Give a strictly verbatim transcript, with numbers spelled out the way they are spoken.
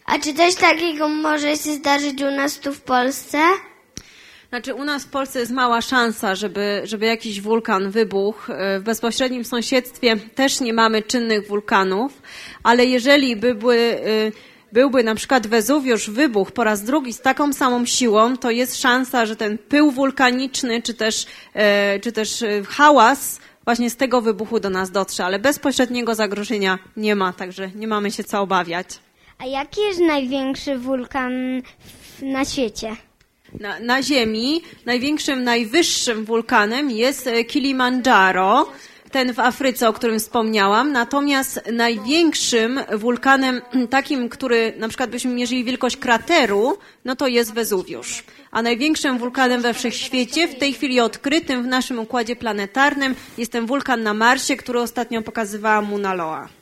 A czy coś takiego może się zdarzyć u nas tu w Polsce? Znaczy u nas w Polsce jest mała szansa, żeby, żeby jakiś wulkan wybuchł. W bezpośrednim sąsiedztwie też nie mamy czynnych wulkanów, ale jeżeli by były, byłby na przykład Wezuwiusz wybuch po raz drugi z taką samą siłą, to jest szansa, że ten pył wulkaniczny czy też, czy też hałas właśnie z tego wybuchu do nas dotrze, ale bezpośredniego zagrożenia nie ma, także nie mamy się co obawiać. A jaki jest największy wulkan na świecie? Na, na Ziemi największym, najwyższym wulkanem jest Kilimandżaro, ten w Afryce, o którym wspomniałam. Natomiast największym wulkanem, takim, który na przykład byśmy mierzyli wielkość krateru, no to jest Wezuwiusz. A największym wulkanem we wszechświecie, w tej chwili odkrytym w naszym układzie planetarnym, jest ten wulkan na Marsie, który ostatnio pokazywała Mauna Loa.